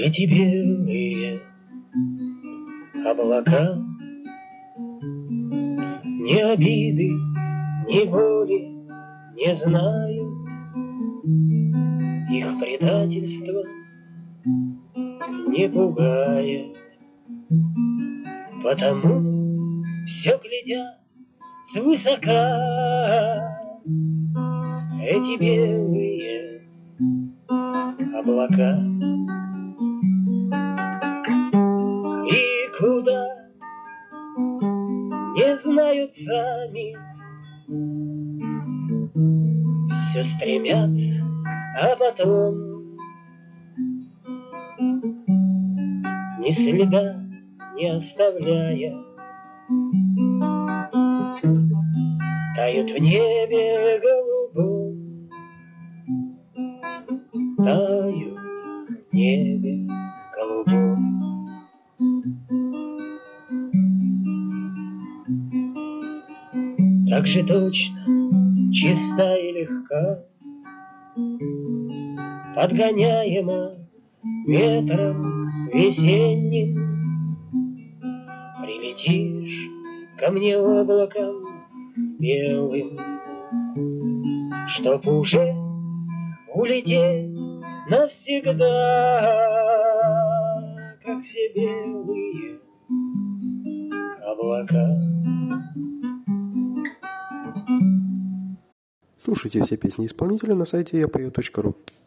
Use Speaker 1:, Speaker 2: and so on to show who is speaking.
Speaker 1: Эти белые облака ни обиды, ни боли не знают. Их предательство не пугает, потому все глядят свысока. Эти белые облака. И куда не знают сами, все стремятся, а потом ни следа не оставляя тают в небе голубом, тают в небе голубом. Так же точно, чиста и легка, подгоняема ветром весенним, прилетишь ко мне облаком белым, чтоб уже улететь навсегда, как все белые облака.
Speaker 2: Слушайте все песни исполнителя на сайте yapою.ru.